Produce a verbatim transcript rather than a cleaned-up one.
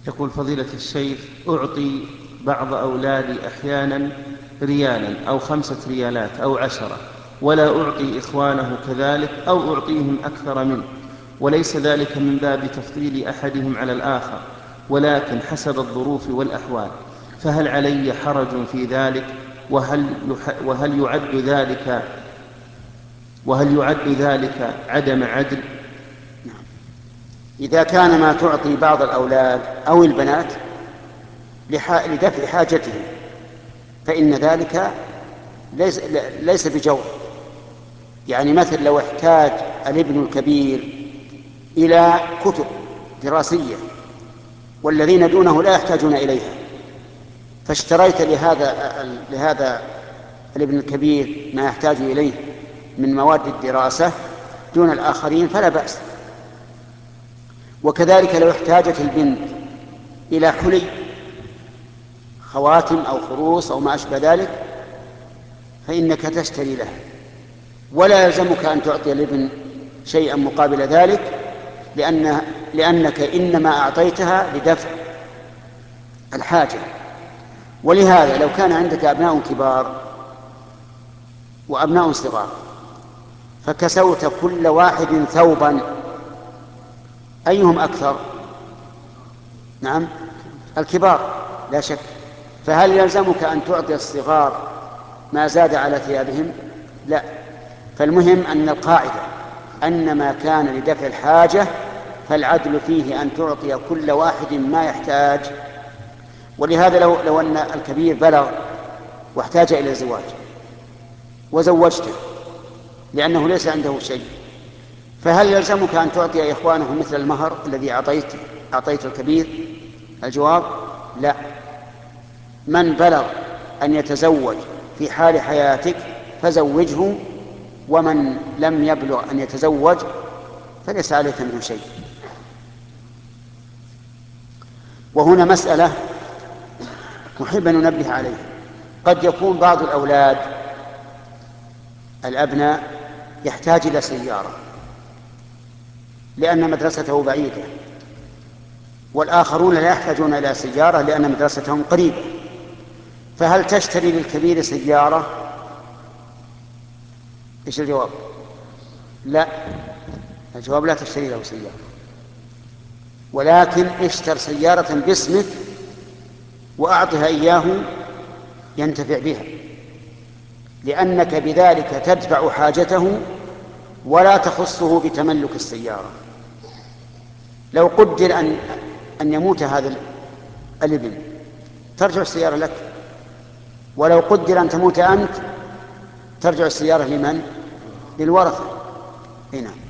يقول فضيلة الشيخ: أعطي بعض أولادي أحيانا ريالا أو خمسة ريالات أو عشرة، ولا أعطي إخوانه كذلك أو أعطيهم أكثر منه، وليس ذلك من باب تفضيل أحدهم على الآخر، ولكن حسب الظروف والأحوال، فهل علي حرج في ذلك؟ وهل, وهل يعد ذلك وهل يعد ذلك عدم عدل؟ إذا كان ما تعطي بعض الأولاد أو البنات لدفع حاجتهم فإن ذلك ليس, ليس بجور. يعني مثل لو احتاج الابن الكبير إلى كتب دراسية والذين دونه لا يحتاجون إليها، فاشتريت لهذا, لهذا الابن الكبير ما يحتاج إليه من مواد الدراسة دون الآخرين فلا بأس. وكذلك لو احتاجت البنت إلى حلي، خواتم أو خروص أو ما أشبه ذلك، فإنك تشتري لها، ولا يلزمك أن تعطي الابن شيئا مقابل ذلك، لأن لأنك إنما أعطيتها لدفع الحاجة. ولهذا لو كان عندك أبناء كبار وأبناء صغار فكسوت كل واحد ثوبا، أيهم أكثر؟ نعم الكبار لا شك. فهل يلزمك أن تعطي الصغار ما زاد على ثيابهم؟ لا. فالمهم أن القاعدة أن ما كان لدفع الحاجة فالعدل فيه أن تعطي كل واحد ما يحتاج. ولهذا لو, لو أن الكبير بلغ واحتاج إلى الزواج وزوجته لأنه ليس عنده شيء، فهل يلزمك أن تعطي إخوانه مثل المهر الذي أعطيت أعطيت الكبير؟ الجواب لا. من بلغ أن يتزوج في حال حياتك فزوجه، ومن لم يبلغ أن يتزوج فليس عليك منه شيء. وهنا مسألة نحب أن ننبه عليها. قد يكون بعض الأولاد الأبناء يحتاج إلى سيارة لأن مدرسته بعيدة، والآخرون لا يحتاجون إلى سيارة لأن مدرستهم قريبة، فهل تشتري للكبير سيارة؟ إيش الجواب؟ لا. الجواب لا تشتري له سيارة، ولكن اشتر سيارة باسمك وأعطها إياه ينتفع بها، لأنك بذلك تدفع حاجته ولا تخصه بتملك السيارة. لو قدر أن, أن يموت هذا الابن ترجع السيارة لك، ولو قدر أن تموت أنت ترجع السيارة لمن؟ للورثة. هنا